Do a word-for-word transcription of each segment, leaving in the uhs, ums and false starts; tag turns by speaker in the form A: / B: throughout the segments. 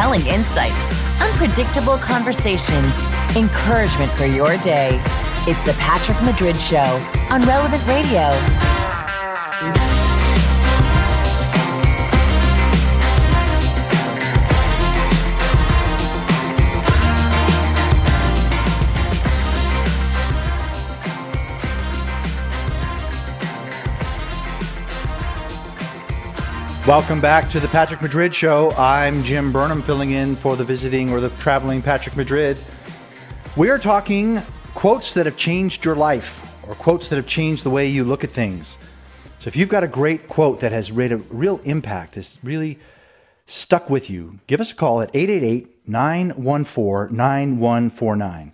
A: compelling insights, unpredictable conversations, encouragement for your day. It's the Patrick Madrid Show on Relevant Radio.
B: Welcome back to the Patrick Madrid Show. I'm Jim Burnham, filling in for the visiting or the traveling Patrick Madrid. We are talking quotes that have changed your life, or quotes that have changed the way you look at things. So if you've got a great quote that has made a real impact, has really stuck with you, give us a call at eight eight eight, nine one four, nine one four nine.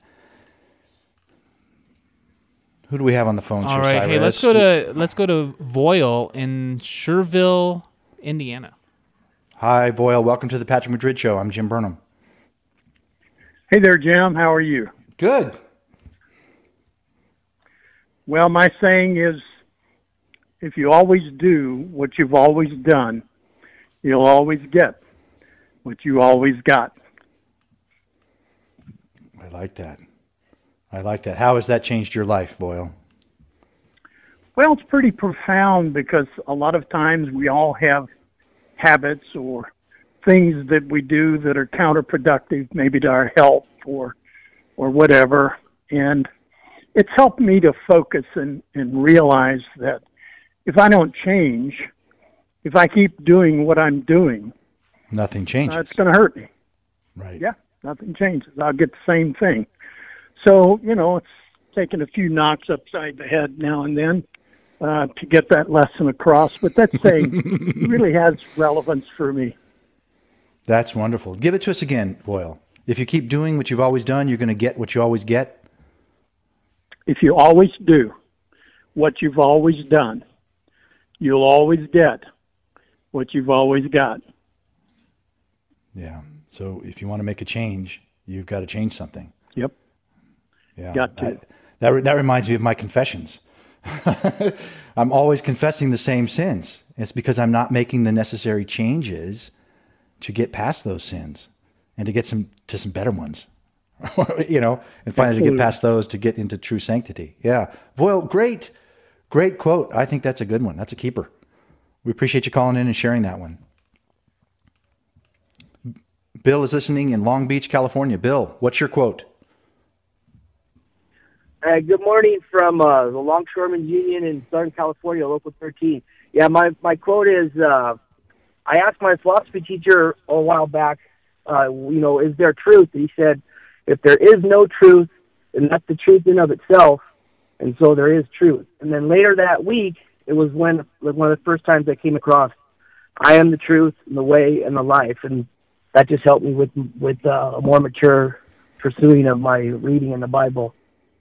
B: Who do we have on the phone?
C: All right, hey, let's go to let's go to Voyle in Schererville, Indiana.
B: Hi, Voyle. Welcome to the Patrick Madrid Show. I'm Jim Burnham.
D: Hey there, Jim. How are you?
B: Good.
D: Well, my saying is, if you always do what you've always done, you'll always get what you always got.
B: I like that. I like that. How has that changed your life, Voyle?
D: Well, it's pretty profound because a lot of times we all have habits or things that we do that are counterproductive, maybe to our health or or whatever. And it's helped me to focus and, and realize that if I don't change, if I keep doing what I'm doing,
B: nothing changes.
D: Uh, it's going to hurt me.
B: Right.
D: Yeah, nothing changes. I'll get the same thing. So, you know, it's taking a few knocks upside the head now and then uh, to get that lesson across. But that saying really has relevance for me.
B: That's wonderful. Give it to us again, Voyle. If you keep doing what you've always done, you're going to get what you always get.
D: If you always do what you've always done, you'll always get what you've always got.
B: Yeah. So if you want to make a change, you've got to change something.
D: Yep.
B: Yeah.
D: Got to.
B: I, that, that reminds me of my confessions. I'm always confessing the same sins. It's because I'm not making the necessary changes to get past those sins and to get some to some better ones, you know, and finally Absolutely. to get past those to get into true sanctity. Yeah. Well, great, great quote. I think that's a good one. That's a keeper. We appreciate you calling in and sharing that one. Bill is listening in Long Beach, California. Bill, what's your quote?
E: Uh, good morning from uh, the Longshoremen's Union in Southern California, Local thirteen. Yeah, my, my quote is, uh, I asked my philosophy teacher a while back, uh, you know, is there truth? And he said, if there is no truth, then that's the truth in of itself, and so there is truth. And then later that week, it was when like one of the first times I came across, I am the truth, and the way, and the life, and that just helped me with with uh, a more mature pursuing of my reading in the Bible.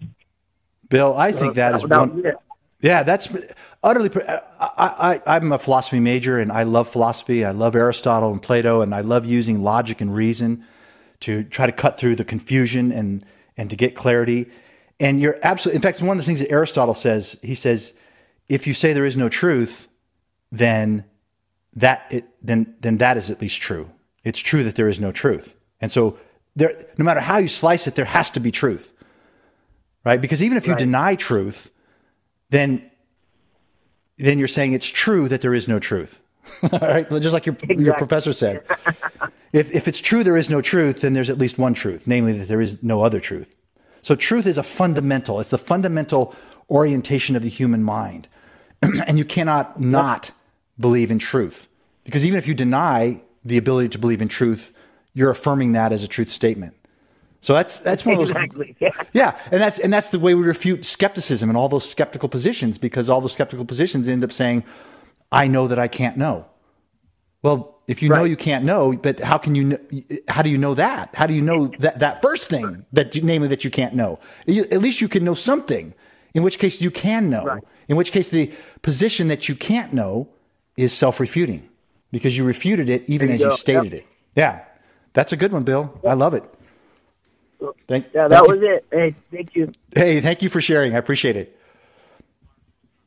B: Bill, I think that is one. Yeah, that's utterly. I, I, I'm a philosophy major, and I love philosophy. I love Aristotle and Plato, and I love using logic and reason to try to cut through the confusion and and to get clarity. And you're absolutely. In fact, one of the things that Aristotle says. He says, if you say there is no truth, then that it then then that is at least true. It's true that there is no truth, and so there, no matter how you slice it, there has to be truth. Right? Because even if you right. deny truth, then then you're saying it's true that there is no truth. Right? Just like your exactly. your professor said. if if it's true there is no truth, then there's at least one truth, namely that there is no other truth. So truth is a fundamental. It's the fundamental orientation of the human mind. And you cannot not believe in truth. Because even if you deny the ability to believe in truth, you're affirming that as a truth statement. So that's that's one of those
E: exactly. yeah.
B: yeah, and that's and that's the way we refute skepticism and all those skeptical positions, because all those skeptical positions end up saying, "I know that I can't know." Well, if you right. know you can't know, but how can you know, how do you know that? How do you know that that first thing that you, namely that you can't know? You, at least you can know something. In which case you can know. Right. In which case the position that you can't know is self-refuting, because you refuted it even you as go. you stated yep. it. Yeah, that's a good one, Bill. Yep. I love it. Thank,
E: yeah, that was you. it. Hey, thank you.
B: Hey, thank you for sharing. I appreciate it.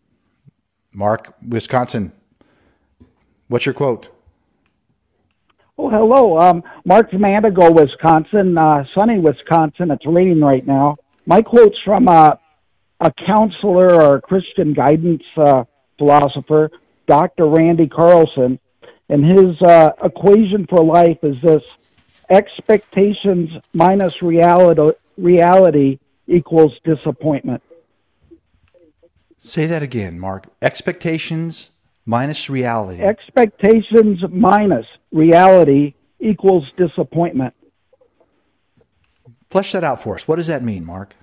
B: Mark, Wisconsin. What's your quote?
F: Oh, hello. Um, Mark from Antigo, Wisconsin, uh, sunny Wisconsin. It's raining right now. My quote's from uh, a counselor or a Christian guidance uh, philosopher, Doctor Randy Carlson, and his uh, equation for life is this: expectations minus reality, reality equals disappointment.
B: Say that again, Mark. Expectations minus reality.
F: Expectations minus reality equals disappointment.
B: Flesh that out for us. What does that mean, Mark?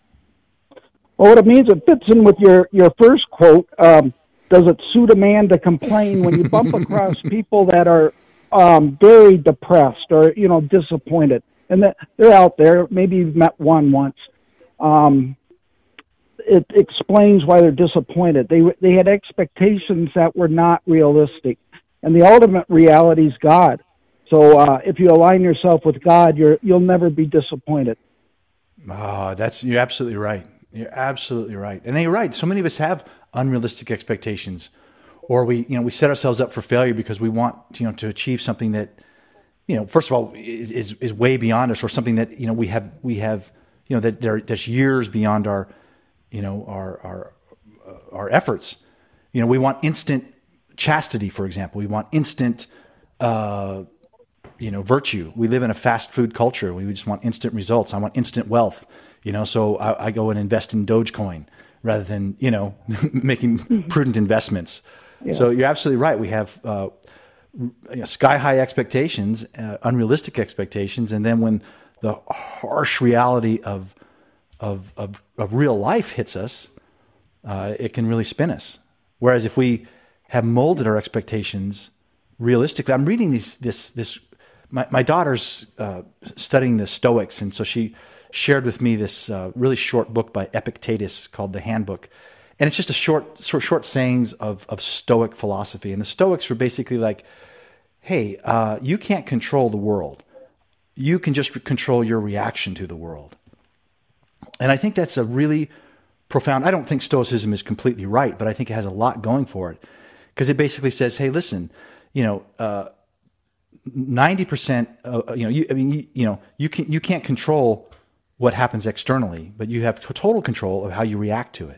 F: Well, what it means, it fits in with your, your first quote. Um, does it suit a man to complain when you bump across people that are um, very depressed or, you know, disappointed? And that they're out there. Maybe you've met one once. Um, it explains why they're disappointed. They they had expectations that were not realistic, and the ultimate reality is God. So uh, if you align yourself with God, you're you'll never be disappointed.
B: Oh, that's you're absolutely right. You're absolutely right, and you're right. So many of us have unrealistic expectations, or we you know we set ourselves up for failure because we want you know to achieve something that you know first of all is is, is way beyond us, or something that you know we have we have you know that there that's years beyond our. You know, our our uh, our efforts. You know, we want instant chastity, for example. We want instant, uh, you know, virtue. We live in a fast food culture. We just want instant results. I want instant wealth. You know, so I, I go and invest in Dogecoin rather than you know making prudent investments. Yeah. So you're absolutely right. We have uh, you know, sky high expectations, uh, unrealistic expectations, and then when the harsh reality of Of, of of real life hits us, uh, it can really spin us. Whereas if we have molded our expectations realistically, I'm reading these this this. My my daughter's uh, studying the Stoics, and so she shared with me this uh, really short book by Epictetus called The Handbook, and it's just a short short short sayings of of Stoic philosophy. And the Stoics were basically like, "Hey, uh, you can't control the world. You can just control your reaction to the world." And I think that's a really profound, I don't think Stoicism is completely right, but I think it has a lot going for it. Because it basically says, hey, listen, you know, uh, ninety percent, uh, you know, you, I mean, you, you know, you, can, you can't control what happens externally, but you have total control of how you react to it.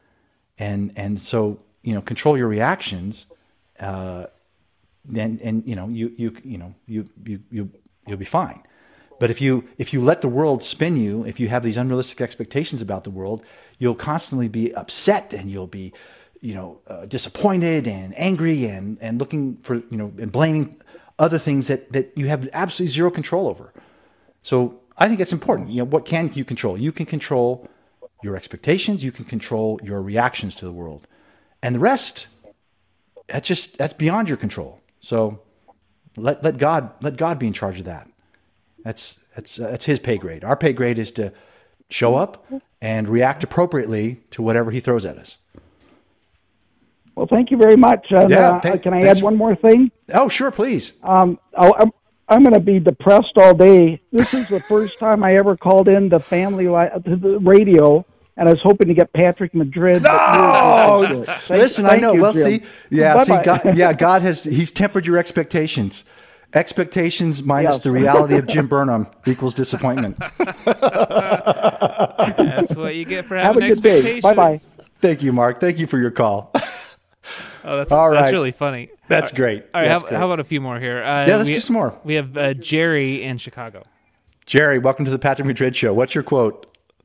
B: And and so, you know, control your reactions, uh, and, and you know, you, you, you know, you, you, you, you'll be fine. But if you if you let the world spin you, if you have these unrealistic expectations about the world, you'll constantly be upset and you'll be, you know, uh, disappointed and angry and and looking for you know and blaming other things that that you have absolutely zero control over. So I think it's important. You know, what can you control? You can control your expectations. You can control your reactions to the world, and the rest, that's just that's beyond your control. So let let God let God be in charge of that. That's that's uh, that's his pay grade. Our pay grade is to show up and react appropriately to whatever he throws at us.
F: Well, thank you very much. And,
B: yeah,
F: uh,
B: th-
F: can I add one more thing?
B: Oh, sure, please.
F: Um, I'll, I'm I'm going to be depressed all day. This is the first time I ever called in the family li- to the radio, and I was hoping to get Patrick Madrid.
B: No, thank, listen,
F: thank
B: I know.
F: You,
B: well,
F: Jim.
B: see, yeah,
F: Bye-bye.
B: see, God, yeah, God has he's tempered your expectations. Expectations minus yes. the reality of Jim Burnham equals disappointment.
C: That's what you get for having
F: Have a good
C: expectations.
F: Day. Bye-bye.
B: Thank you, Mark. Thank you for your call.
C: Oh, that's
B: all right.
C: That's really funny.
B: That's
C: all
B: great.
C: All right,
B: that's
C: how,
B: great.
C: how about a few more here? Uh,
B: yeah, let's
C: we,
B: do some more.
C: We have uh, Jerry in Chicago.
B: Jerry, welcome to the Patrick Madrid Show. What's your quote?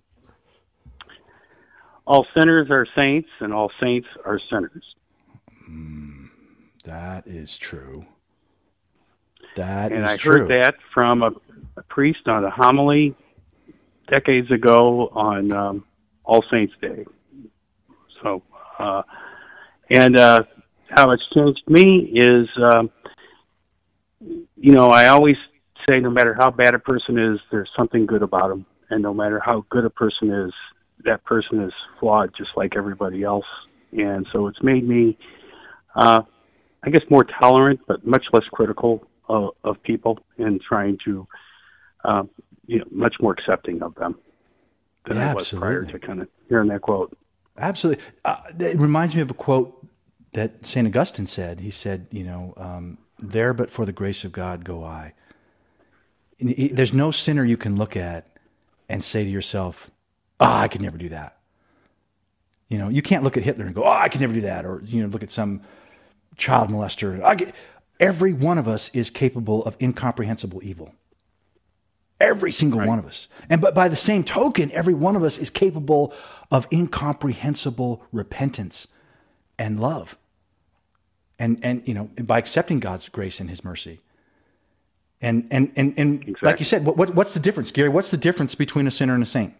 G: All sinners are saints, and all saints are sinners.
B: Mm, that is true. That
G: and
B: is
G: I
B: true.
G: heard that from a, a priest on a homily decades ago on um, All Saints Day. So, uh, and uh, how it's changed me is, um, you know, I always say no matter how bad a person is, there's something good about them. And no matter how good a person is, that person is flawed just like everybody else. And so it's made me, uh, I guess, more tolerant, but much less critical of, of people, and trying to, um, you know, much more accepting of them than
B: yeah,
G: I was
B: absolutely.
G: prior to kind of hearing that quote.
B: Absolutely. Uh, it reminds me of a quote that Saint Augustine said. He said, you know, um, there but for the grace of God go I. There's no sinner you can look at and say to yourself, ah, oh, I could never do that. You know, you can't look at Hitler and go, oh, I could never do that. Or, you know, look at some child molester. I get, every one of us is capable of incomprehensible evil. Every single right. one of us. And but by the same token, every one of us is capable of incomprehensible repentance and love. And, and you know, by accepting God's grace and his mercy. And, and, and, and exactly. like you said, what, what, what's the difference, Gary? What's the difference between a sinner and a saint?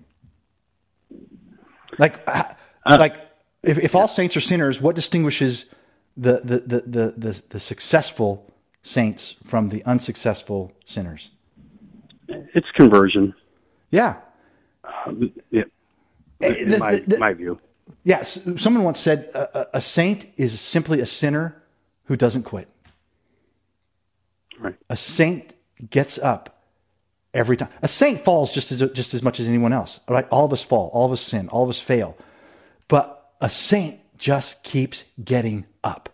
B: Like, uh, like if, if all saints are sinners, what distinguishes the, the, the, the, the, the successful saints from the unsuccessful sinners?
G: It's conversion.
B: Yeah.
G: Um, yeah. In
B: the,
G: my,
B: the, the,
G: my view.
B: Yes. Yeah, someone once said a, a saint is simply a sinner who doesn't quit.
G: Right.
B: A saint gets up every time. A saint falls just as just as much as anyone else. All right, all of us fall, all of us sin, all of us fail. But a saint just keeps getting up.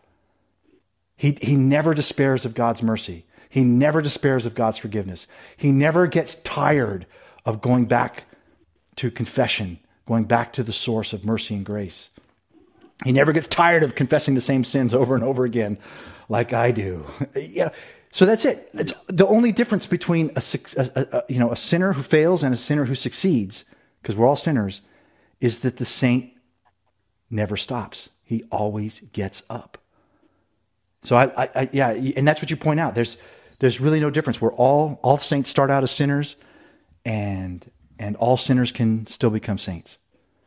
B: He he never despairs of God's mercy. He never despairs of God's forgiveness. He never gets tired of going back to confession, going back to the source of mercy and grace. He never gets tired of confessing the same sins over and over again, like I do. Yeah. So that's it. It's the only difference between a, a, a you know a sinner who fails and a sinner who succeeds, because we're all sinners, is that the saint never stops. He always gets up. So I, I, I yeah, and that's what you point out. There's there's really no difference. We're all all saints start out as sinners, and and all sinners can still become saints.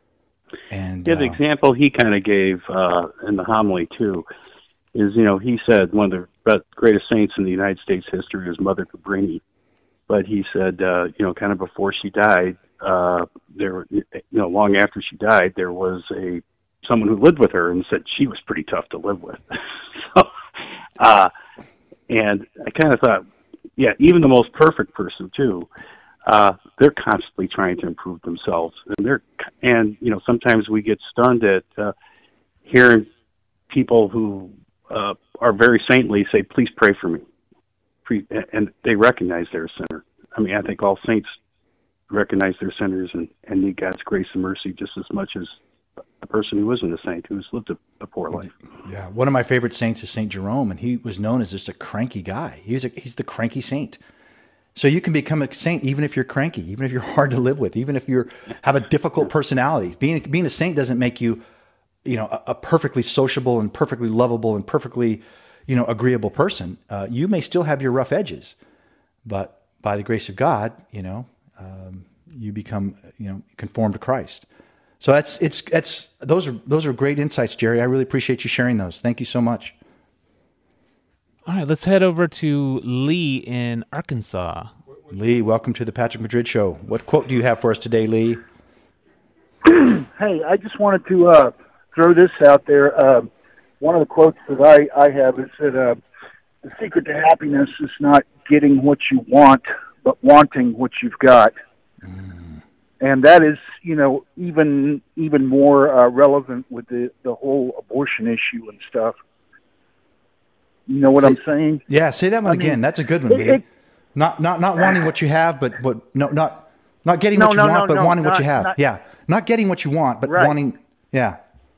B: And
G: yeah, the uh, example he kind of gave uh, in the homily too is, you know, he said one of the greatest saints in the United States history was Mother Cabrini. But he said, uh, you know, kind of before she died, uh, there, you know, long after she died, there was a someone who lived with her and said she was pretty tough to live with. so, uh, and I kind of thought, yeah, even the most perfect person too, uh, they're constantly trying to improve themselves, and they're, and you know, sometimes we get stunned at uh, hearing people who uh, are very saintly say, "Please pray for me," and they recognize they're a sinner. I mean, I think all saints recognize they're sinners and, and need God's grace and mercy just as much as a person who isn't a saint, who's lived a, a poor life.
B: Yeah, one of my favorite saints is Saint Jerome, and he was known as just a cranky guy. He's a, he's the cranky saint. So you can become a saint even if you're cranky, even if you're hard to live with, even if you have a difficult personality. Being being a saint doesn't make you, you know, a, a perfectly sociable and perfectly lovable and perfectly, you know, agreeable person. Uh, you may still have your rough edges, but by the grace of God, you know, um, you become, you know, conformed to Christ. So that's it's it's those are those are great insights, Jerry. I really appreciate you sharing those. Thank you so much.
C: All right, let's head over to Lee in Arkansas.
B: Lee, welcome to the Patrick Madrid Show. What quote do you have for us today, Lee?
H: Hey, I just wanted to uh, throw this out there. Uh, one of the quotes that I, I have is that uh, the secret to happiness is not getting what you want, but wanting what you've got. Mm. And that is, you know, even even more uh, relevant with the, the whole abortion issue and stuff. You know what say, I'm saying?
B: Yeah, say that one I again. Mean, That's a good one, Lee. It, not not not wanting what you have, but what no not not getting
H: no,
B: what you
H: no,
B: want,
H: no,
B: but
H: no,
B: wanting
H: not,
B: what you have.
H: Not,
B: yeah, not getting what you want, but
H: right.
B: wanting. Yeah.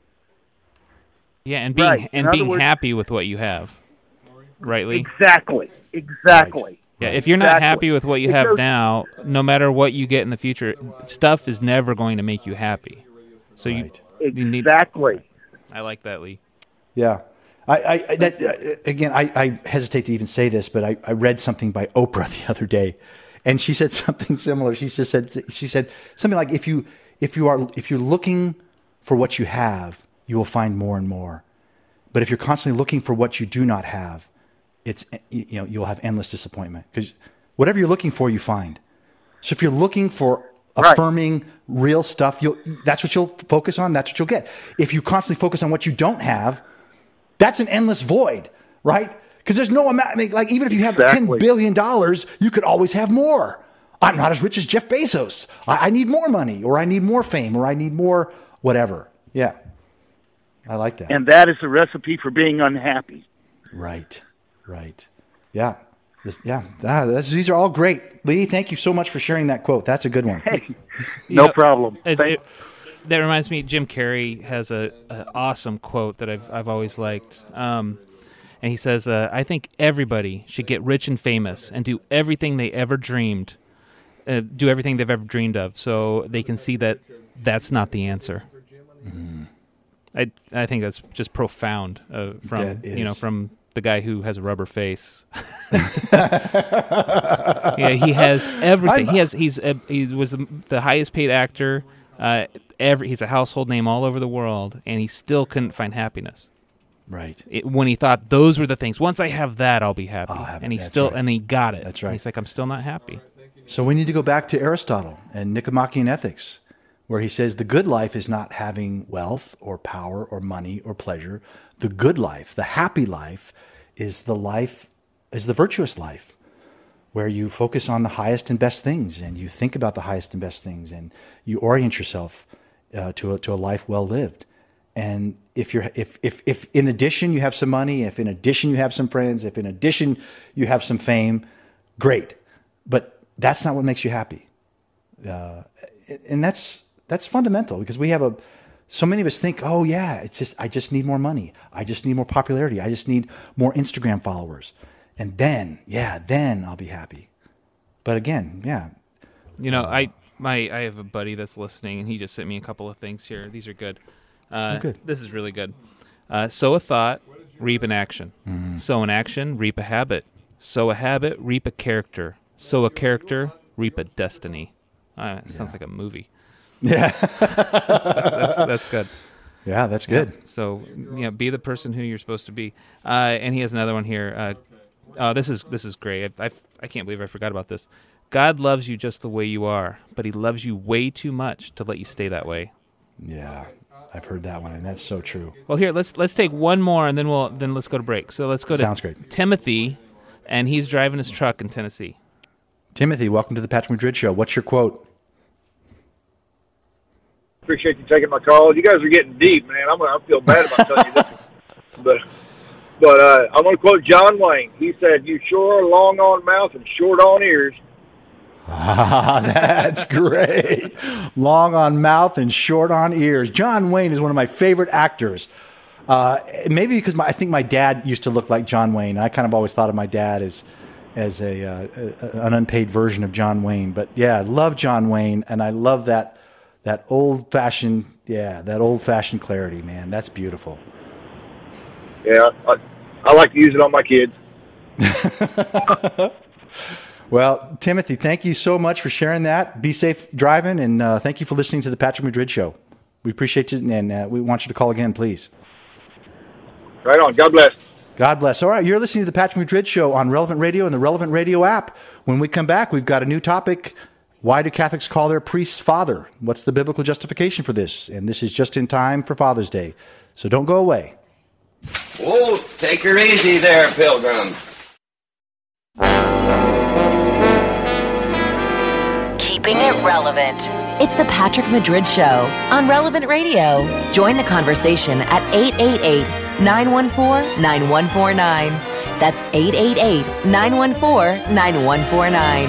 C: Yeah, and being
H: right.
C: and being
H: words,
C: happy with what you have. Right, Lee?
H: Exactly. Exactly.
B: Right.
C: Yeah, if you're not
H: exactly.
C: happy with what you
H: it
C: have
H: goes,
C: now, no matter what you get in the future, stuff is never going to make you happy. So
B: right.
C: you, you need
H: exactly.
C: I like that, Lee.
B: Yeah. I, I that uh, again, I, I hesitate to even say this, but I, I read something by Oprah the other day, and she said something similar. She just said she said something like, "If you if you are if you're looking for what you have, you will find more and more. But if you're constantly looking for what you do not have, it's you know you'll have endless disappointment because whatever you're looking for, you find. So if you're looking for affirming right. real stuff, you'll that's what you'll focus on. That's what you'll get. If you constantly focus on what you don't have, that's an endless void, right? Because there's no amount. I mean, like even if you have
H: exactly.
B: ten billion dollars, you could always have more. I'm not as rich as Jeff Bezos. I, I need more money, or I need more fame, or I need more whatever. Yeah, I like that.
H: And that is the recipe for being unhappy.
B: Right, Right. Yeah. This, yeah. Ah, this, these are all great. Lee, thank you so much for sharing that quote. That's a good one.
G: Hey, no know, problem.
C: It, it, that reminds me, Jim Carrey has a, a awesome quote that I've I've always liked. Um, and he says, uh, "I think everybody should get rich and famous and do everything they ever dreamed, uh, do everything they've ever dreamed of, so they can see that that's not the answer." Mm. I I think that's just profound uh, from you know from the guy who has a rubber face. Yeah, he has everything. I'm, he has he's a, he was the highest paid actor. Uh, every he's a household name all over the world, and he still couldn't find happiness.
B: Right.
C: It, when he thought those were the things. Once I have that, I'll be happy.
B: I'll have
C: and he
B: it.
C: still
B: right.
C: and he got it.
B: That's right.
C: And he's like, I'm still not happy.
B: So we need to go back to Aristotle and Nicomachean Ethics, where he says the good life is not having wealth or power or money or pleasure. The good life, the happy life, is the life, is the virtuous life, where you focus on the highest and best things, and you think about the highest and best things, and you orient yourself uh, to a, to a life well lived. And if you're if if if in addition you have some money, if in addition you have some friends, if in addition you have some fame, great. But that's not what makes you happy, uh, and that's that's fundamental, because we have a so many of us think, oh yeah, it's just I just need more money, I just need more popularity, I just need more Instagram followers, and then yeah, then I'll be happy. But again, yeah,
C: you know, I my I have a buddy that's listening, and he just sent me a couple of things here. These are good. Uh,
B: oh, good.
C: This is really good. Uh, sow a thought, reap an action. Mm. Sow an action, reap a habit. Sow a habit, reap a character. Sow a character, reap a destiny. Uh, it sounds yeah. like a movie.
B: Yeah,
C: that's, that's, that's good.
B: Yeah, that's good.
C: Yeah. So, yeah, be the person who you're supposed to be. Uh, and he has another one here. Uh, oh, this is this is great. I, I I can't believe I forgot about this. God loves you just the way you are, but He loves you way too much to let you stay that way.
B: Yeah, I've heard that one, and that's so true.
C: Well, here let's let's take one more, and then we'll then let's go to break. So let's go to
B: Sounds great.
C: Timothy, and he's driving his truck in Tennessee.
B: Timothy, welcome to the Patrick Madrid Show. What's your quote?
I: Appreciate you taking my call. You guys are getting deep, man. I'm gonna I feel bad about telling you this, but but uh, I'm gonna quote John Wayne. He said, "You sure are long on mouth and short on ears."
B: Ah, that's great. Long on mouth and short on ears. John Wayne is one of my favorite actors. Uh, maybe because my, I think my dad used to look like John Wayne. I kind of always thought of my dad as as a, uh, a an unpaid version of John Wayne. But yeah, I love John Wayne, and I love that that old fashioned yeah that old fashioned clarity, man. That's beautiful.
I: Yeah, I, I like to use it on my kids.
B: Well, Timothy, thank you so much for sharing that. Be safe driving, and uh, thank you for listening to the Patrick Madrid Show. We appreciate you, and uh, we want you to call again, please.
I: Right on. God bless.
B: God bless. All right, you're listening to the Patrick Madrid Show on Relevant Radio and the Relevant Radio app. When we come back, we've got a new topic. Why do Catholics call their priest father? What's the biblical justification for this? And this is just in time for Father's Day. So don't go away.
J: Oh, take her easy there, Pilgrim.
A: Keeping it relevant. It's the Patrick Madrid Show on Relevant Radio. Join the conversation at eight eight eight, nine one four, nine one four nine. That's eight eight eight, nine one four, nine one four nine.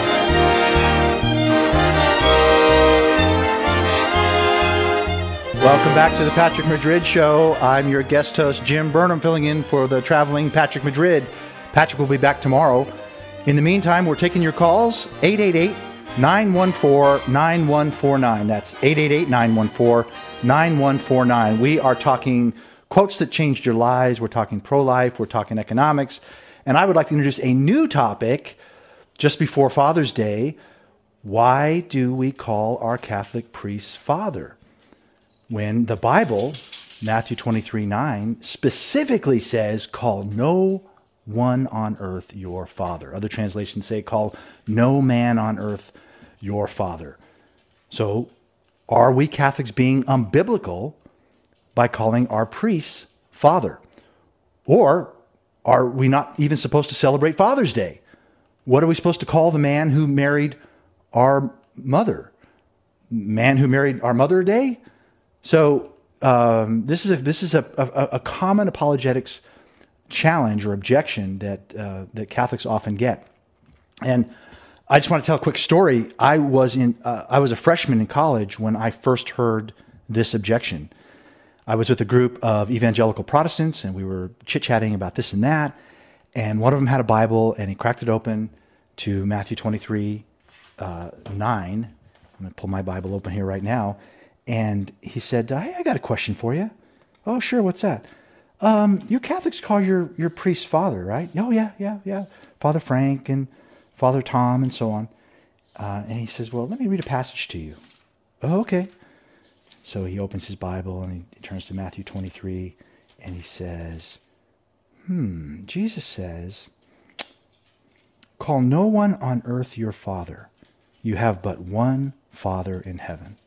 B: Welcome back to the Patrick Madrid Show. I'm your guest host, Jim Burnham, filling in for the traveling Patrick Madrid. Patrick will be back tomorrow. In the meantime, we're taking your calls, eight eight eight, nine one four, nine one four nine. That's eight eight eight, nine one four, nine one four nine. We are talking quotes that changed your lives. We're talking pro-life. We're talking economics. And I would like to introduce a new topic just before Father's Day. Why do we call our Catholic priests father? When the Bible, Matthew twenty-three nine, specifically says, call no one on earth your father. Other translations say, call no man on earth your father. So are we Catholics being unbiblical by calling our priests father? Or are we not even supposed to celebrate Father's Day? What are we supposed to call the man who married our mother? Man who married our mother day? So um, this is a, this is a, a, a common apologetics challenge or objection that uh, that Catholics often get. And I just want to tell a quick story. I was in uh, I was a freshman in college when I first heard this objection. I was with a group of evangelical Protestants, and we were chit-chatting about this and that. And one of them had a Bible, and he cracked it open to Matthew twenty-three, uh, nine. I'm going to pull my Bible open here right now. And he said, I, I got a question for you. Oh, sure, what's that? Um, you Catholics call your, your priest father, right? Oh, yeah, yeah, yeah. Father Frank and Father Tom and so on. Uh, and he says, well, let me read a passage to you. Oh, okay. So he opens his Bible and he, he turns to Matthew twenty-three and he says, hmm, Jesus says, call no one on earth your father. You have but one Father in heaven.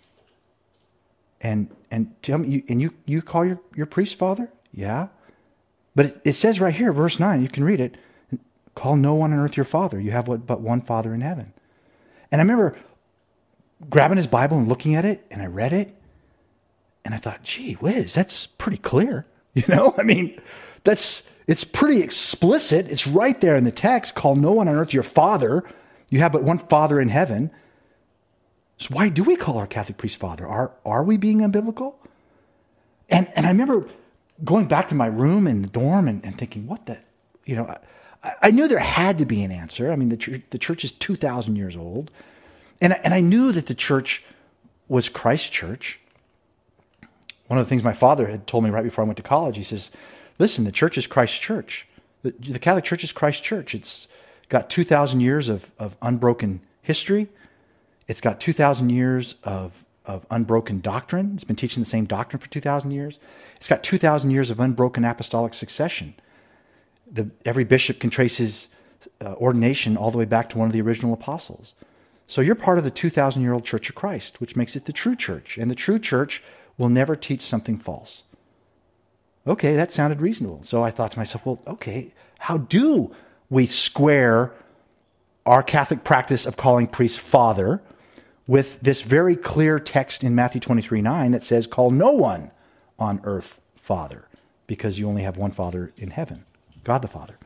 B: And and tell me, you, and you, you call your, your priest father? Yeah. But it, it says right here, verse nine, you can read it. Call no one on earth your father. You have what, but one Father in heaven. And I remember grabbing his Bible and looking at it, and I read it, and I thought, gee whiz, that's pretty clear. You know, I mean, that's it's pretty explicit. It's right there in the text. Call no one on earth your father. You have but one Father in heaven. So why do we call our Catholic priest father? Are are we being unbiblical? And and I remember going back to my room in the dorm and, and thinking, what the, you know, I, I knew there had to be an answer. I mean, the church, the church is two thousand years old. And, and I knew that the church was Christ's church. One of the things my father had told me right before I went to college, he says, listen, the church is Christ's church. The, the Catholic Church is Christ's church. It's got two thousand years of, of unbroken history. It's got two thousand years of, of unbroken doctrine. It's been teaching the same doctrine for two thousand years. It's got two thousand years of unbroken apostolic succession. The, every bishop can trace his uh, ordination all the way back to one of the original apostles. So you're part of the two thousand year old Church of Christ, which makes it the true church. And the true church will never teach something false. Okay, that sounded reasonable. So I thought to myself, well, okay, how do we square our Catholic practice of calling priests father with this very clear text in Matthew twenty-three nine that says, call no one on earth father, because you only have one Father in heaven, God the Father.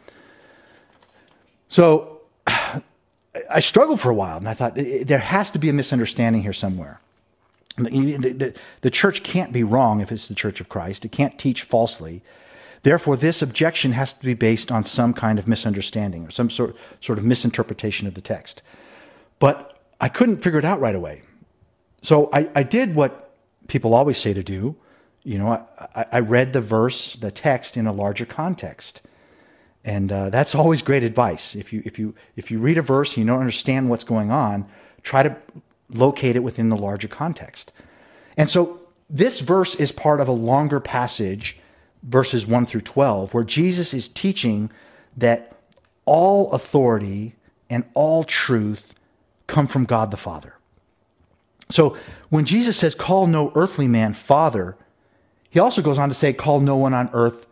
B: So I struggled for a while, and I thought, there has to be a misunderstanding here somewhere. The, the, the church can't be wrong if it's the Church of Christ. It can't teach falsely. Therefore, this objection has to be based on some kind of misunderstanding or some sort, sort of misinterpretation of the text. But I couldn't figure it out right away. So I, I did what people always say to do. You know, I, I read the verse, the text in a larger context. And uh, that's always great advice. If you if you if you read a verse and you don't understand what's going on, try to locate it within the larger context. And so this verse is part of a longer passage, verses one through twelve, where Jesus is teaching that all authority and all truth come from God the Father. So when Jesus says, call no earthly man father, he also goes on to say, call no one on earth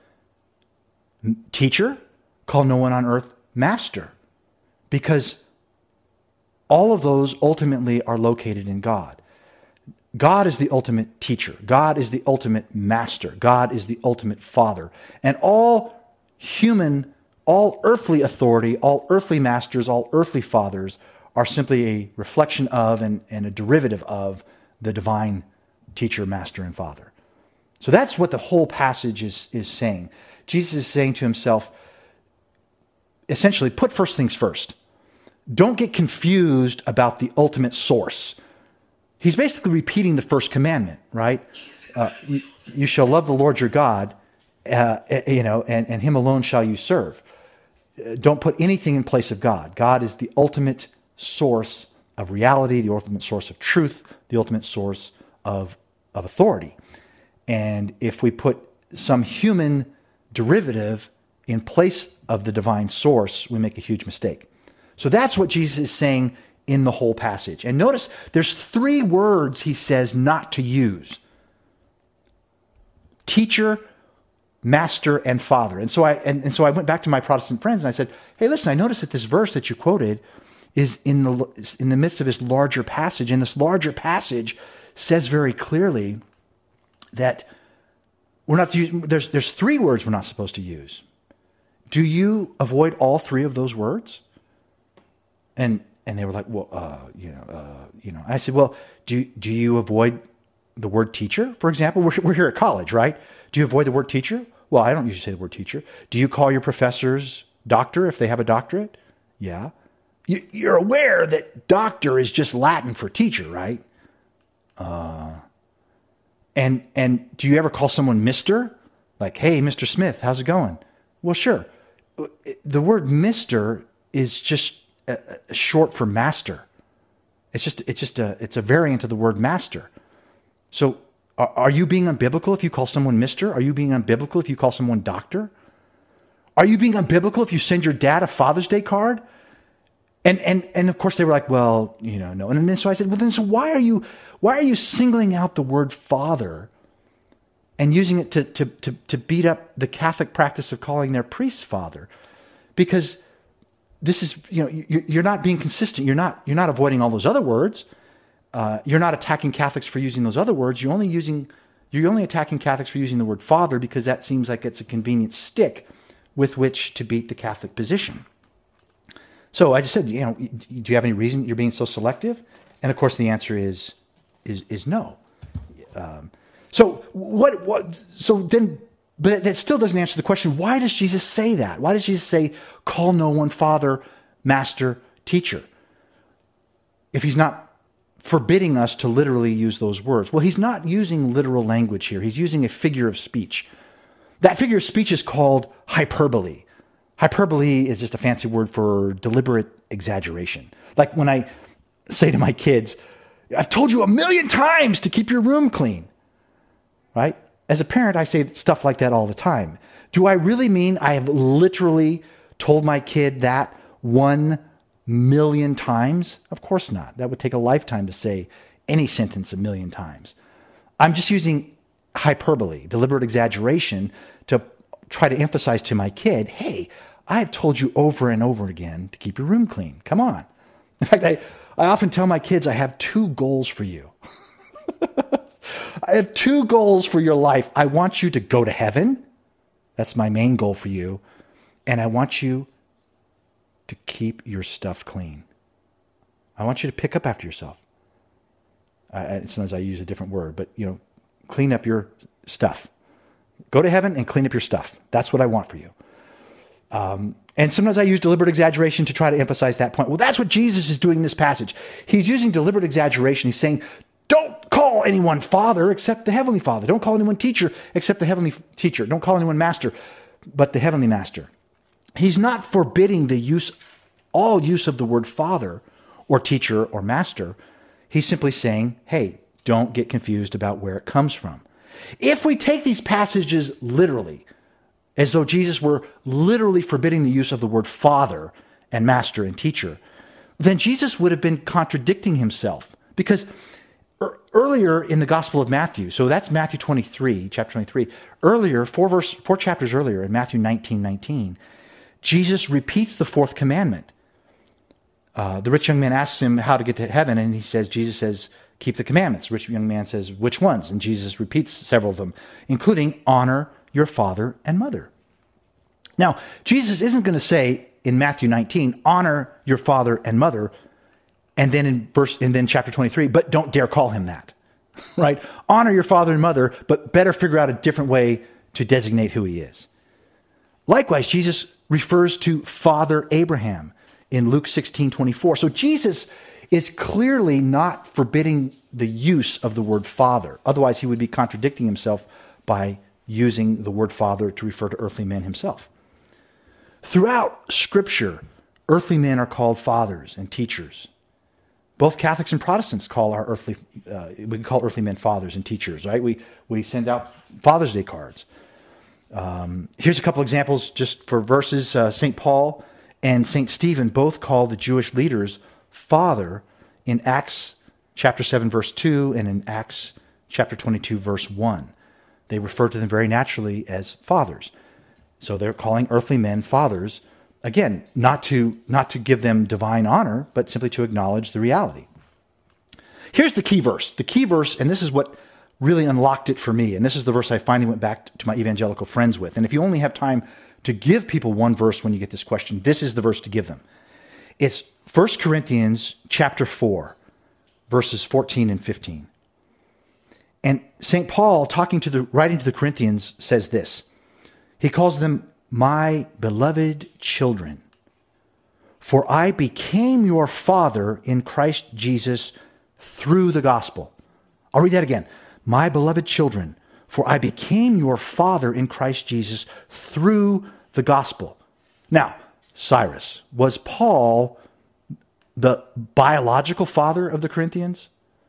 B: teacher, call no one on earth master, because all of those ultimately are located in God. God is the ultimate teacher. God is the ultimate master. God is the ultimate father. And all human, all earthly authority, all earthly masters, all earthly fathers are simply a reflection of and, and a derivative of the divine teacher, master, and father. So that's what the whole passage is, is saying. Jesus is saying to himself, essentially, put first things first. Don't get confused about the ultimate source. He's basically repeating the first commandment, right? Uh, you, you shall love the Lord your God, uh, you know, and, and him alone shall you serve. Uh, don't put anything in place of God. God is the ultimate source of reality, the ultimate source of truth, the ultimate source of, of authority. And if we put some human derivative in place of the divine source, we make a huge mistake. So that's what Jesus is saying in the whole passage. And notice there's three words he says not to use: teacher, master, and father. And so I and, and so I went back to my Protestant friends and I said, hey, listen, I noticed that this verse that you quoted is in the in the midst of this larger passage. And this larger passage says very clearly that we're not to use, there's there's three words we're not supposed to use. do you avoid all three of those words? And and they were like, well, uh, you know, uh, you know. I said, well, do do you avoid the word teacher, for example? We're we're here at college, right? Do you avoid the word teacher? Well, I don't usually say the word teacher. Do you call your professors doctor if they have a doctorate? Yeah. You, you're aware that doctor is just Latin for teacher, right? Uh, and and do you ever call someone Mister? Like, hey, Mister Smith, how's it going? Well, sure. The word Mister is just a, a short for master. It's just it's just a it's a variant of the word master. So, are, are you being unbiblical if you call someone Mister? Are you being unbiblical if you call someone doctor? Are you being unbiblical if you send your dad a Father's Day card? And and and of course they were like, well, you know, no. And then so I said, well, then so why are you why are you singling out the word father and using it to to to to beat up the Catholic practice of calling their priest father? Because this is, you know, you're not being consistent. You're not you're not avoiding all those other words. Uh, you're not attacking Catholics for using those other words. You're only using you're only attacking Catholics for using the word father because that seems like it's a convenient stick with which to beat the Catholic position. So I just said, you know, do you have any reason you're being so selective? And of course, the answer is is is no. Um, so what what? So then, but that still doesn't answer the question. Why does Jesus say that? Why does Jesus say, "Call no one Father, Master, Teacher"? If he's not forbidding us to literally use those words, well, he's not using literal language here. He's using a figure of speech. That figure of speech is called hyperbole. Hyperbole is just a fancy word for deliberate exaggeration. Like when I say to my kids, I've told you a million times to keep your room clean, right? As a parent, I say stuff like that all the time. Do I really mean I have literally told my kid that one million times? Of course not. That would take a lifetime to say any sentence a million times. I'm just using hyperbole, deliberate exaggeration, to try to emphasize to my kid, hey, I have told you over and over again to keep your room clean. Come on. In fact, I, I often tell my kids I have two goals for you. I have two goals for your life. I want you to go to heaven. That's my main goal for you. And I want you to keep your stuff clean. I want you to pick up after yourself. I, sometimes I use a different word, but, you know, clean up your stuff. Go to heaven and clean up your stuff. That's what I want for you. Um, and sometimes I use deliberate exaggeration to try to emphasize that point. Well, that's what Jesus is doing in this passage. He's using deliberate exaggeration. He's saying, don't call anyone Father except the Heavenly Father. Don't call anyone teacher except the Heavenly Teacher. Don't call anyone Master but the Heavenly Master. He's not forbidding the use, all use of the word Father or teacher or master. He's simply saying, hey, don't get confused about where it comes from. If we take these passages literally, as though Jesus were literally forbidding the use of the word Father and Master and Teacher, then Jesus would have been contradicting himself. Because er- earlier in the Gospel of Matthew, so that's Matthew twenty-three, chapter twenty-three, earlier, four, verse, four chapters earlier in Matthew nineteen nineteen, Jesus repeats the fourth commandment. Uh, the rich young man asks him how to get to heaven, and he says, Jesus says, keep the commandments. The rich young man says, which ones? And Jesus repeats several of them, including honor your father and mother. Now, Jesus isn't going to say in Matthew nineteen, honor your father and mother, and then in verse, and then chapter twenty-three, but don't dare call him that, right? Honor your father and mother, but better figure out a different way to designate who he is. Likewise, Jesus refers to Father Abraham in Luke sixteen twenty-four. So Jesus is clearly not forbidding the use of the word father. Otherwise, he would be contradicting himself by using the word father to refer to earthly men himself. Throughout Scripture, earthly men are called fathers and teachers. Both Catholics and Protestants call our earthly, uh, we call earthly men fathers and teachers, right? We we send out Father's Day cards. Um, here's a couple examples just for verses. Uh, Saint Paul and Saint Stephen both call the Jewish leaders father in Acts chapter seven, verse two, and in Acts chapter twenty-two, verse one. They refer to them very naturally as fathers. So they're calling earthly men fathers, again, not to, not to give them divine honor, but simply to acknowledge the reality. Here's the key verse. The key verse, and this is what really unlocked it for me, and this is the verse I finally went back to my evangelical friends with. And if you only have time to give people one verse when you get this question, this is the verse to give them. It's First Corinthians chapter four, verses fourteen and fifteen. And Saint Paul, talking to the, writing to the Corinthians, says this. He calls them my beloved children, for I became your father in Christ Jesus through the gospel. I'll read that again. My beloved children, for I became your father in Christ Jesus through the gospel. Now, Cyrus, was Paul the biological father of the Corinthians?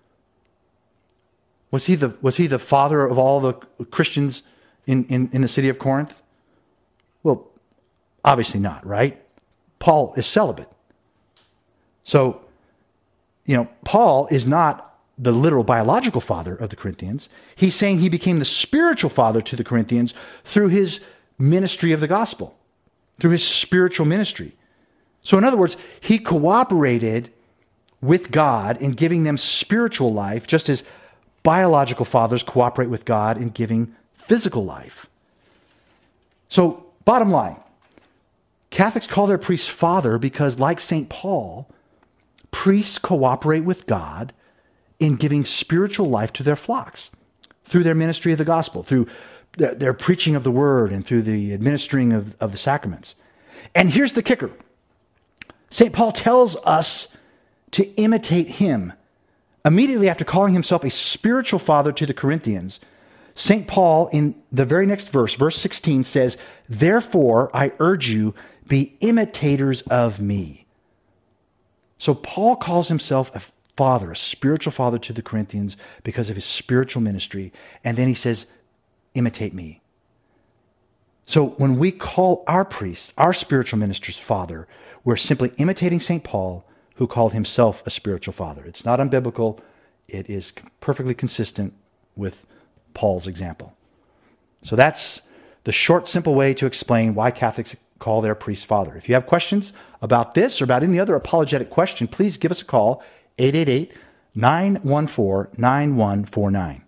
B: Was he the, was he the father of all the Christians in, in, in the city of Corinth? Well, obviously not, right? Paul is celibate. So, you know, Paul is not the literal biological father of the Corinthians. He's saying he became the spiritual father to the Corinthians through his ministry of the gospel, through his spiritual ministry. So in other words, he cooperated with God in giving them spiritual life, just as biological fathers cooperate with God in giving physical life. So bottom line, Catholics call their priest father because, like Saint Paul, priests cooperate with God in giving spiritual life to their flocks through their ministry of the gospel, through their, their preaching of the word, and through the administering of, of the sacraments. And here's the kicker. Saint Paul tells us to imitate him. Immediately after calling himself a spiritual father to the Corinthians, Saint Paul, in the very next verse, verse sixteen, says, therefore, I urge you, be imitators of me. So Paul calls himself a father, a spiritual father to the Corinthians because of his spiritual ministry. And then he says, imitate me. So when we call our priests, our spiritual ministers, father, we're simply imitating Saint Paul, who called himself a spiritual father. It's not unbiblical. It is perfectly consistent with Paul's example. So that's the short, simple way to explain why Catholics call their priest father. If you have questions about this or about any other apologetic question, please give us a call, eight eight eight, nine one four, nine one four nine.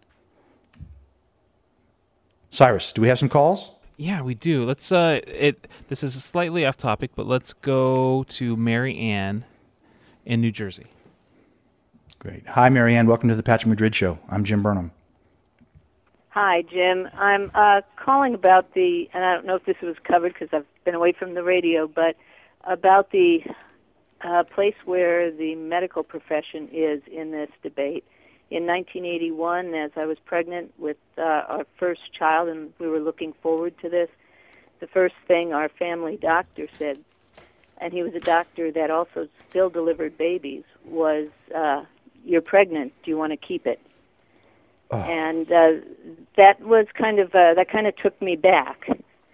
B: Cyrus, do we have some calls?
C: Yeah, we do. Let's. Uh, it. This is slightly off topic, but let's go to Mary Ann in New Jersey.
B: Great. Hi, Mary Ann. Welcome to the Patrick Madrid Show. I'm Jim Burnham.
K: Hi, Jim. I'm uh, calling about the, and I don't know if this was covered because I've been away from the radio, but about the uh, place where the medical profession is in this debate. In nineteen eighty-one, as I was pregnant with uh, our first child, and we were looking forward to this, the first thing our family doctor said, and he was a doctor that also still delivered babies, was, uh, you're pregnant, do you want to keep it? Oh. And uh, that was kind of, uh, that kind of took me back.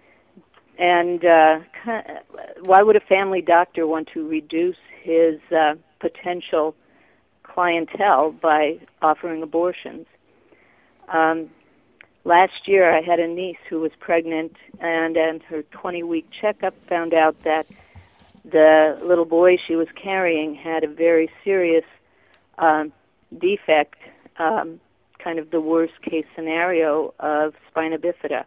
K: And uh, why would a family doctor want to reduce his uh, potential clientele by offering abortions? Um, last year I had a niece who was pregnant, and in her twenty-week checkup found out that the little boy she was carrying had a very serious um, defect, um, kind of the worst case scenario of spina bifida.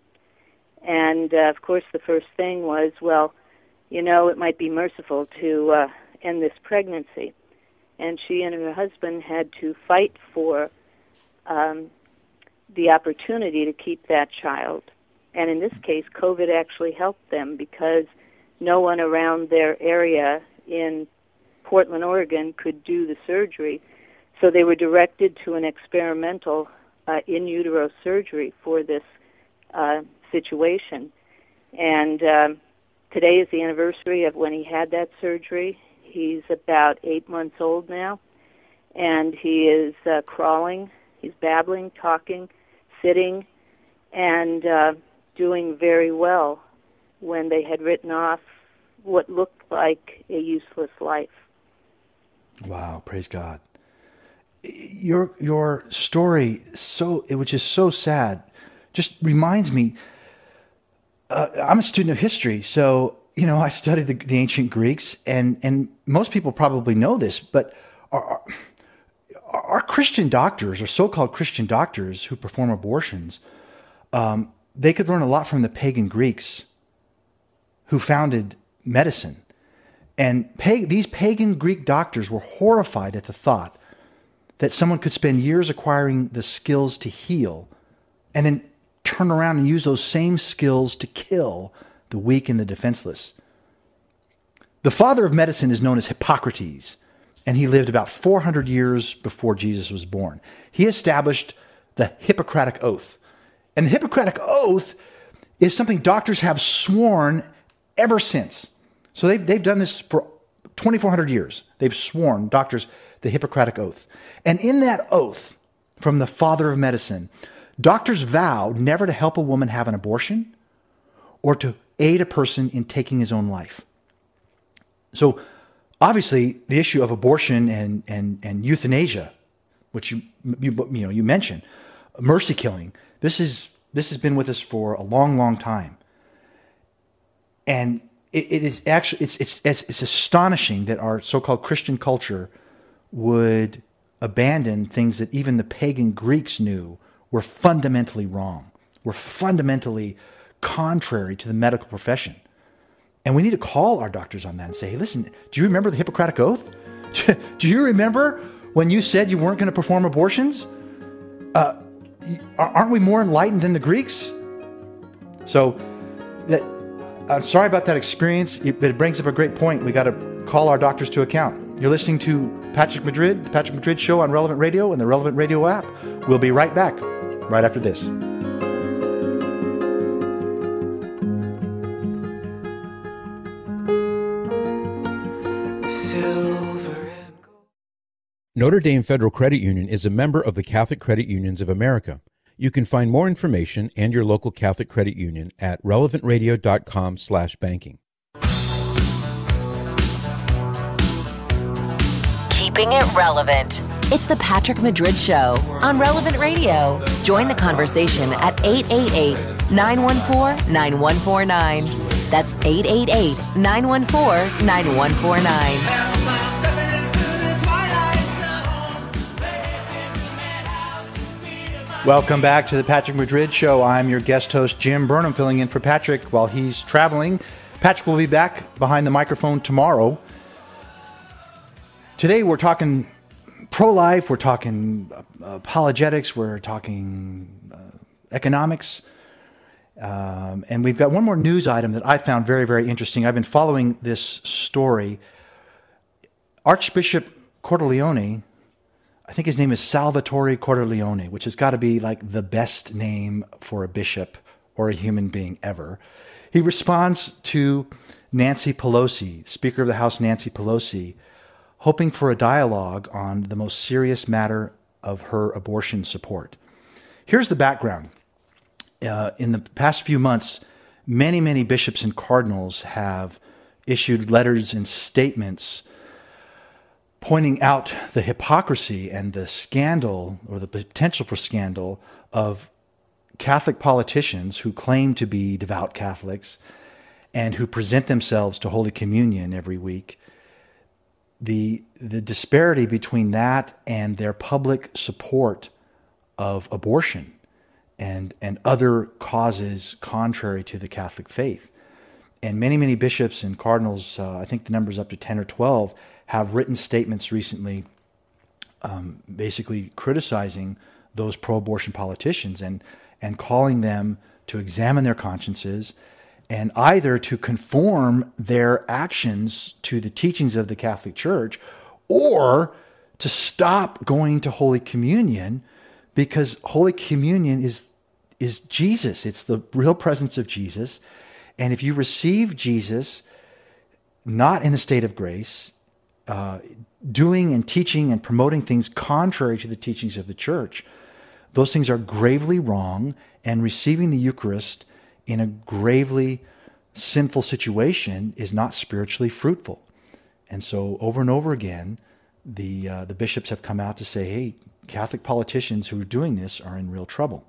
K: And, uh, of course, the first thing was, well, you know, it might be merciful to uh, end this pregnancy. And she and her husband had to fight for um, the opportunity to keep that child. And in this case, COVID actually helped them because no one around their area in Portland, Oregon could do the surgery. So they were directed to an experimental uh, in utero surgery for this uh, situation. And um, today is the anniversary of when he had that surgery. He's about eight months old now, and he is uh, crawling, he's babbling, talking, sitting, and uh, doing very well when they had written off what looked like a useless life.
B: Wow, praise God. Your your story, so it was just so sad, just reminds me, uh, I'm a student of history, so, you know, I studied the, the ancient Greeks, and, and most people probably know this, but our, our, our Christian doctors, or so-called Christian doctors who perform abortions, um, they could learn a lot from the pagan Greeks who founded medicine. And pag- these pagan Greek doctors were horrified at the thought that someone could spend years acquiring the skills to heal and then turn around and use those same skills to kill the weak and the defenseless. The father of medicine is known as Hippocrates, and he lived about four hundred years before Jesus was born. He established the Hippocratic Oath. And the Hippocratic Oath is something doctors have sworn ever since. So they've, they've done this for twenty-four hundred years. They've sworn, doctors, the Hippocratic Oath. And in that oath from the father of medicine, doctors vow never to help a woman have an abortion or to aid a person in taking his own life. So obviously the issue of abortion and, and, and euthanasia, which you, you, you know, you mentioned, mercy killing, this is, this has been with us for a long, long time. And it, it is actually, it's, it's, it's, it's astonishing that our so-called Christian culture would abandon things that even the pagan Greeks knew were fundamentally wrong, were fundamentally contrary to the medical profession. And we need to call our doctors on that and say, hey, listen, do you remember the Hippocratic Oath? Do you remember when you said you weren't going to perform abortions? Uh, aren't we more enlightened than the Greeks? So that, I'm sorry about that experience, but it brings up a great point. We got to call our doctors to account. You're listening to Patrick Madrid, the Patrick Madrid Show on Relevant Radio and the Relevant Radio app. We'll be right back, right after this.
L: Notre Dame Federal Credit Union is a member of the Catholic Credit Unions of America. You can find more information and your local Catholic Credit Union at relevant radio dot com slash banking.
A: Keeping it relevant. It's the Patrick Madrid Show on Relevant Radio. Join the conversation at eight eight eight, nine one four, nine one four nine. That's eight eight eight, nine one four, nine one four nine.
B: Welcome back to the Patrick Madrid Show. I'm your guest host, Jim Burnham, filling in for Patrick while he's traveling. Patrick will be back behind the microphone tomorrow. Today we're talking pro-life, we're talking apologetics, we're talking uh, economics, um, and we've got one more news item that I found very, very interesting. I've been following this story. Archbishop Cordileone, I think his name is Salvatore Cordileone, which has got to be like the best name for a bishop or a human being ever. He responds to Nancy Pelosi, Speaker of the House Nancy Pelosi, hoping for a dialogue on the most serious matter of her abortion support. Here's the background. Uh, in the past few months, many, many bishops and cardinals have issued letters and statements pointing out the hypocrisy and the scandal, or the potential for scandal, of Catholic politicians who claim to be devout Catholics and who present themselves to Holy Communion every week. The, the disparity between that and their public support of abortion and, and other causes contrary to the Catholic faith. And many, many bishops and cardinals, uh, I think the number's up to ten or twelve, have written statements recently um, basically criticizing those pro-abortion politicians and, and calling them to examine their consciences and either to conform their actions to the teachings of the Catholic Church or to stop going to Holy Communion, because Holy Communion is, is Jesus. It's the real presence of Jesus. And if you receive Jesus not in a state of grace, Uh, doing and teaching and promoting things contrary to the teachings of the Church, those things are gravely wrong, and receiving the Eucharist in a gravely sinful situation is not spiritually fruitful. And so over and over again, the uh, the bishops have come out to say, hey, Catholic politicians who are doing this are in real trouble.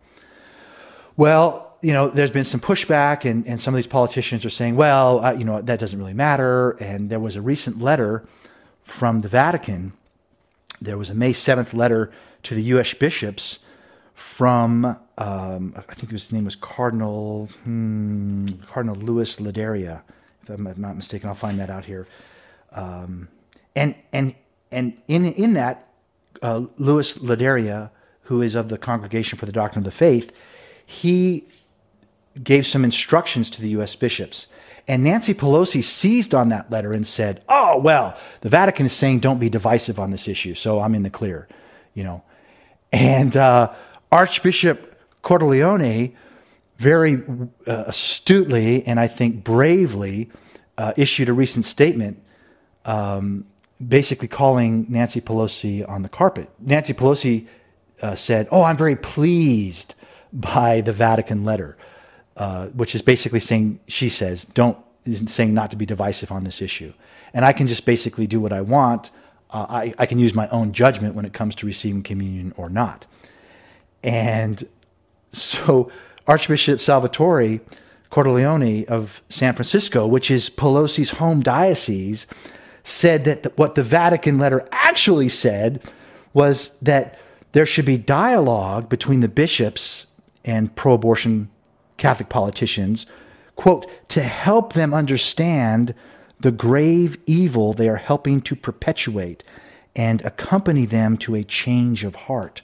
B: Well, you know, there's been some pushback, and, and some of these politicians are saying, well, uh, you know, that doesn't really matter. And there was a recent letter from the Vatican. There was a May seventh letter to the U S bishops from, um, I think his name was Cardinal, hmm, Cardinal Louis Ladaria, if I'm not mistaken. I'll find that out here. Um, and and and in in that, uh, Louis Ladaria, who is of the Congregation for the Doctrine of the Faith, he gave some instructions to the U S bishops. And Nancy Pelosi seized on that letter and said, oh, well, the Vatican is saying don't be divisive on this issue, so I'm in the clear, you know. And uh, Archbishop Cordileone very uh, astutely and I think bravely uh, issued a recent statement um, basically calling Nancy Pelosi on the carpet. Nancy Pelosi uh, said, oh, I'm very pleased by the Vatican letter. Uh, which is basically saying, she says, don't, is saying not to be divisive on this issue. And I can just basically do what I want. Uh, I, I can use my own judgment when it comes to receiving communion or not. And so Archbishop Salvatore Cordileone of San Francisco, which is Pelosi's home diocese, said that the, what the Vatican letter actually said was that there should be dialogue between the bishops and pro-abortion Catholic politicians, quote, to help them understand the grave evil they are helping to perpetuate and accompany them to a change of heart.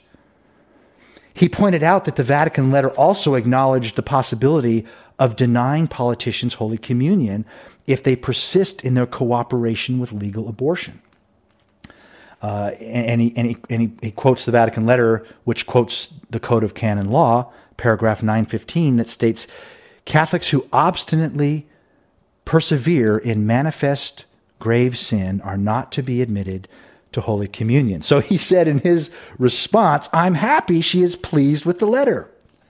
B: He pointed out that the Vatican letter also acknowledged the possibility of denying politicians Holy Communion if they persist in their cooperation with legal abortion. Uh, and he, and, he, and he, he quotes the Vatican letter, which quotes the Code of Canon Law, paragraph nine fifteen, that states, Catholics who obstinately persevere in manifest grave sin are not to be admitted to Holy Communion. So he said in his response, I'm happy she is pleased with the letter.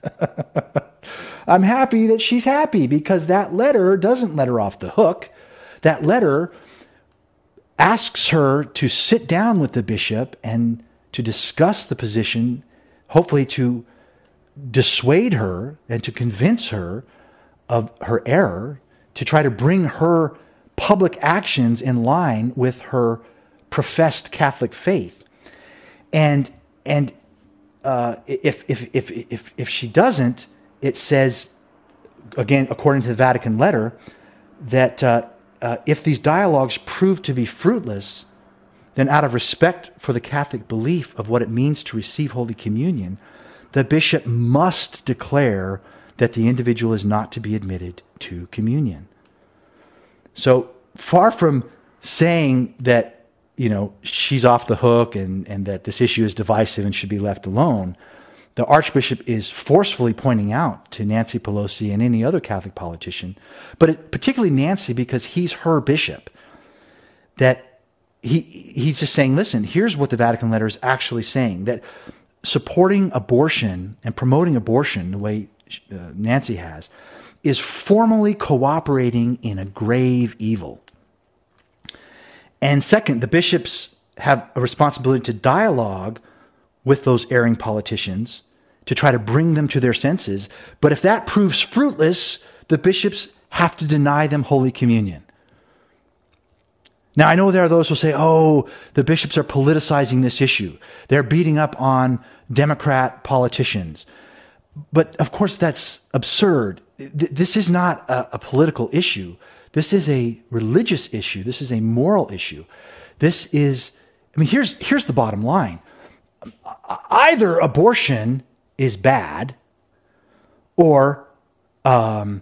B: I'm happy that she's happy because that letter doesn't let her off the hook. That letter asks her to sit down with the bishop and to discuss the position, hopefully to dissuade her and to convince her of her error, to try to bring her public actions in line with her professed Catholic faith. And and uh, if, if, if, if, if she doesn't, it says, again, according to the Vatican letter, that uh, uh, if these dialogues prove to be fruitless, then out of respect for the Catholic belief of what it means to receive Holy Communion, the bishop must declare that the individual is not to be admitted to communion. So far from saying that, you know, she's off the hook and, and that this issue is divisive and should be left alone, the Archbishop is forcefully pointing out to Nancy Pelosi and any other Catholic politician, but it, particularly Nancy because he's her bishop, that he he's just saying, listen, here's what the Vatican letter is actually saying, that supporting abortion and promoting abortion the way uh, Nancy has is formally cooperating in a grave evil. And second, the bishops have a responsibility to dialogue with those erring politicians to try to bring them to their senses. But if that proves fruitless, the bishops have to deny them Holy Communion. Now, I know there are those who say, oh, the bishops are politicizing this issue. They're beating up on Democrat politicians. But of course, that's absurd. This is not a, a political issue. This is a religious issue. This is a moral issue. This is, I mean, here's, here's the bottom line. Either abortion is bad or, um,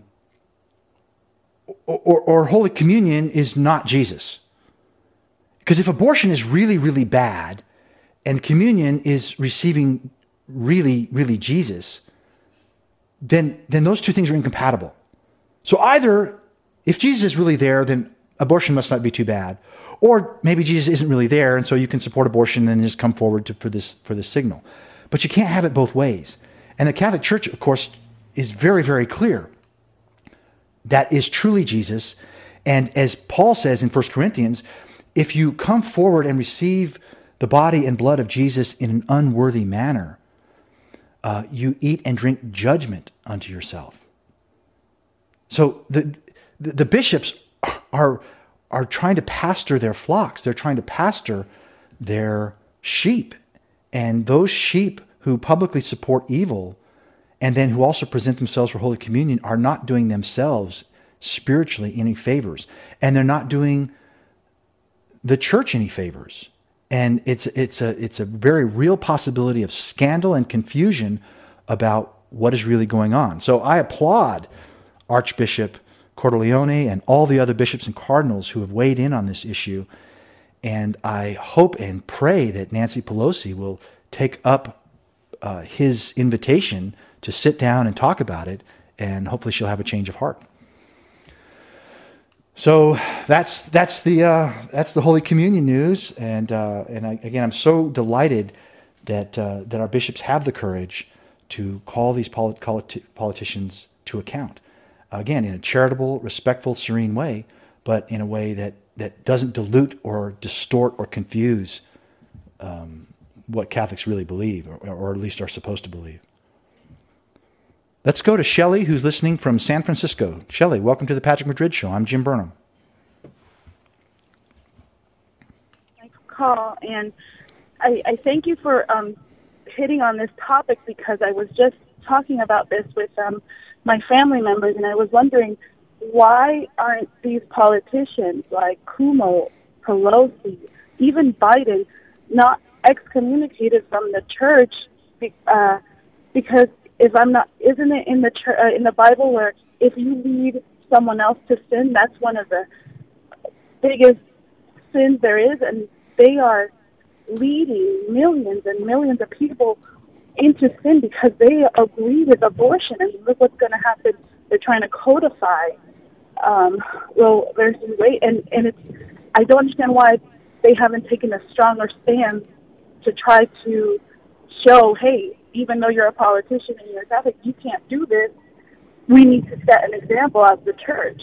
B: or, or Holy Communion is not Jesus. Because if abortion is really, really bad and communion is receiving really, really Jesus, then, then those two things are incompatible. So either if Jesus is really there, then abortion must not be too bad. Or maybe Jesus isn't really there, and so you can support abortion and just come forward to, for this for this signal. But you can't have it both ways. And the Catholic Church, of course, is very, very clear. That is truly Jesus. And as Paul says in First Corinthians, if you come forward and receive the body and blood of Jesus in an unworthy manner, uh, you eat and drink judgment unto yourself. So the the, the bishops are are trying to pastor their flocks. They're trying to pastor their sheep. And those sheep who publicly support evil and then who also present themselves for Holy Communion are not doing themselves spiritually any favors, and they're not doing the church any favors. And it's it's a it's a very real possibility of scandal and confusion about what is really going on. So I applaud Archbishop Cordileone and all the other bishops and cardinals who have weighed in on this issue. And I hope and pray that Nancy Pelosi will take up uh, his invitation to sit down and talk about it, and hopefully she'll have a change of heart. So that's that's the uh, that's the Holy Communion news, and uh, and I, again, I'm so delighted that uh, that our bishops have the courage to call these polit- politi- politicians to account. Again, in a charitable, respectful, serene way, but in a way that, that doesn't dilute or distort or confuse um, what Catholics really believe, or, or at least are supposed to believe. Let's go to Shelley, who's listening from San Francisco. Shelley, welcome to the Patrick Madrid Show. I'm Jim Burnham.
M: Thanks for the call, and I, I thank you for um, hitting on this topic, because I was just talking about this with um, my family members, and I was wondering, why aren't these politicians like Cuomo, Pelosi, even Biden not excommunicated from the church? Uh, because if I'm not, isn't it in the ch- uh, in the Bible where if you lead someone else to sin, that's one of the biggest sins there is, and they are leading millions and millions of people into sin because they agree with abortion. And look what's going to happen. They're trying to codify um, Roe versus Wade, and and it's I don't understand why they haven't taken a stronger stand to try to show, hey, even though you're a politician and you're a Catholic, you can't do this. We need to set an example as the church.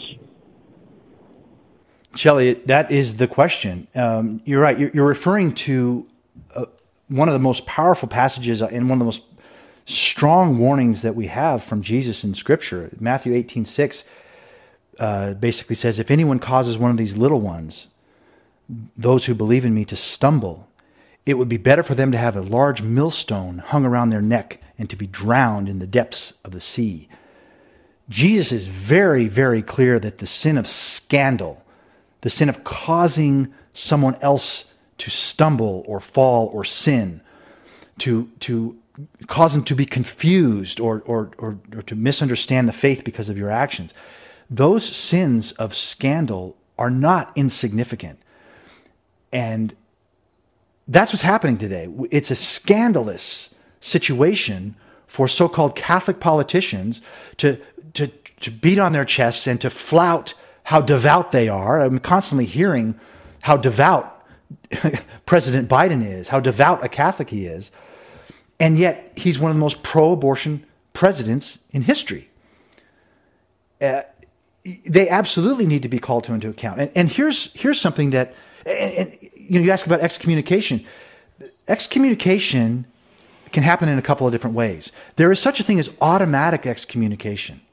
B: Shelley, that is the question. Um, you're right. You're, you're referring to uh, one of the most powerful passages and one of the most strong warnings that we have from Jesus in Scripture. Matthew eighteen six uh, basically says, if anyone causes one of these little ones, those who believe in me, to stumble, it would be better for them to have a large millstone hung around their neck and to be drowned in the depths of the sea. Jesus is very, very clear that the sin of scandal, the sin of causing someone else to stumble or fall or sin, to to cause them to be confused or, or, or, or to misunderstand the faith because of your actions, those sins of scandal are not insignificant. And that's what's happening today. It's a scandalous situation for so-called Catholic politicians to, to, to beat on their chests and to flout how devout they are. I'm constantly hearing how devout President Biden is, how devout a Catholic he is, and yet he's one of the most pro-abortion presidents in history. Uh, they absolutely need to be called to into account. And, and here's here's something that, and, and, you know, you ask about excommunication. Excommunication can happen in a couple of different ways. There is such a thing as automatic excommunication.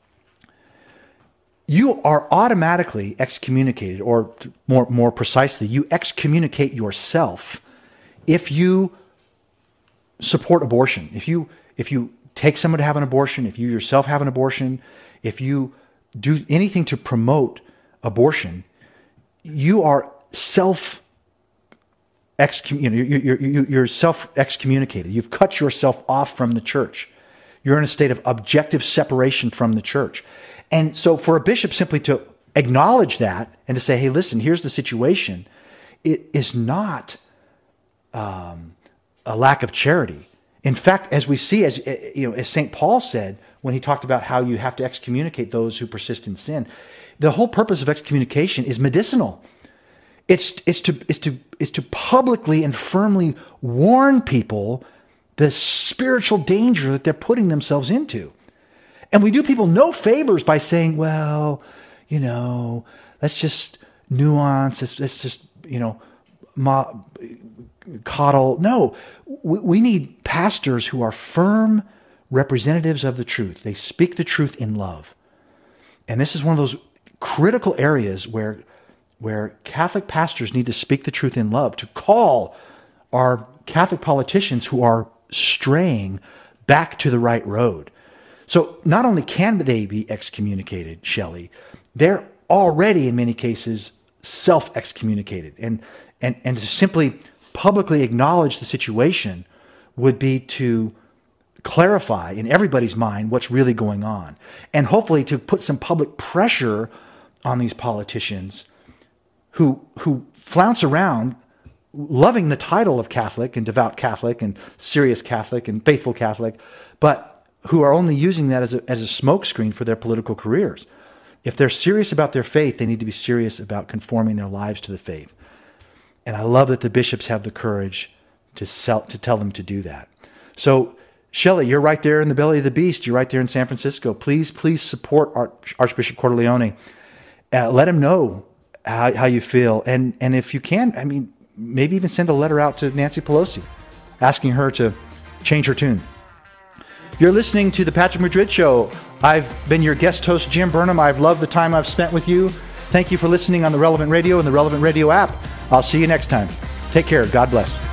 B: You are automatically excommunicated, or more, more precisely, you excommunicate yourself if you support abortion. If you, if you take someone to have an abortion, if you yourself have an abortion, if you do anything to promote abortion, you are self excom- you know, you're, you're, you're self excommunicated. You've cut yourself off from the church. You're in a state of objective separation from the church. And so for a bishop simply to acknowledge that and to say, hey, listen, here's the situation, it is not um, a lack of charity. In fact, as we see, as you know, as Saint Paul said when he talked about how you have to excommunicate those who persist in sin, the whole purpose of excommunication is medicinal. It's it's to is to is to publicly and firmly warn people the spiritual danger that they're putting themselves into. And we do people no favors by saying, well, you know, let's just nuance, let's, let's just, you know, mo- coddle. No, we, we need pastors who are firm representatives of the truth. They speak the truth in love. And this is one of those critical areas where, where Catholic pastors need to speak the truth in love, to call our Catholic politicians who are straying back to the right road. So not only can they be excommunicated, Shelley, they're already in many cases self-excommunicated. And, and, and to simply publicly acknowledge the situation would be to clarify in everybody's mind what's really going on, and hopefully to put some public pressure on these politicians who who flounce around loving the title of Catholic and devout Catholic and serious Catholic and faithful Catholic, but who are only using that as a, as a smokescreen for their political careers. If they're serious about their faith, they need to be serious about conforming their lives to the faith. And I love that the bishops have the courage to sell, to tell them to do that. So, Shelley, you're right there in the belly of the beast. You're right there in San Francisco. Please, please support Arch- Archbishop Cordileone. Uh, let him know how, how you feel. And, and if you can, I mean, maybe even send a letter out to Nancy Pelosi, asking her to change her tune. You're listening to The Patrick Madrid Show. I've been your guest host, Jim Burnham. I've loved the time I've spent with you. Thank you for listening on the Relevant Radio and the Relevant Radio app. I'll see you next time. Take care. God bless.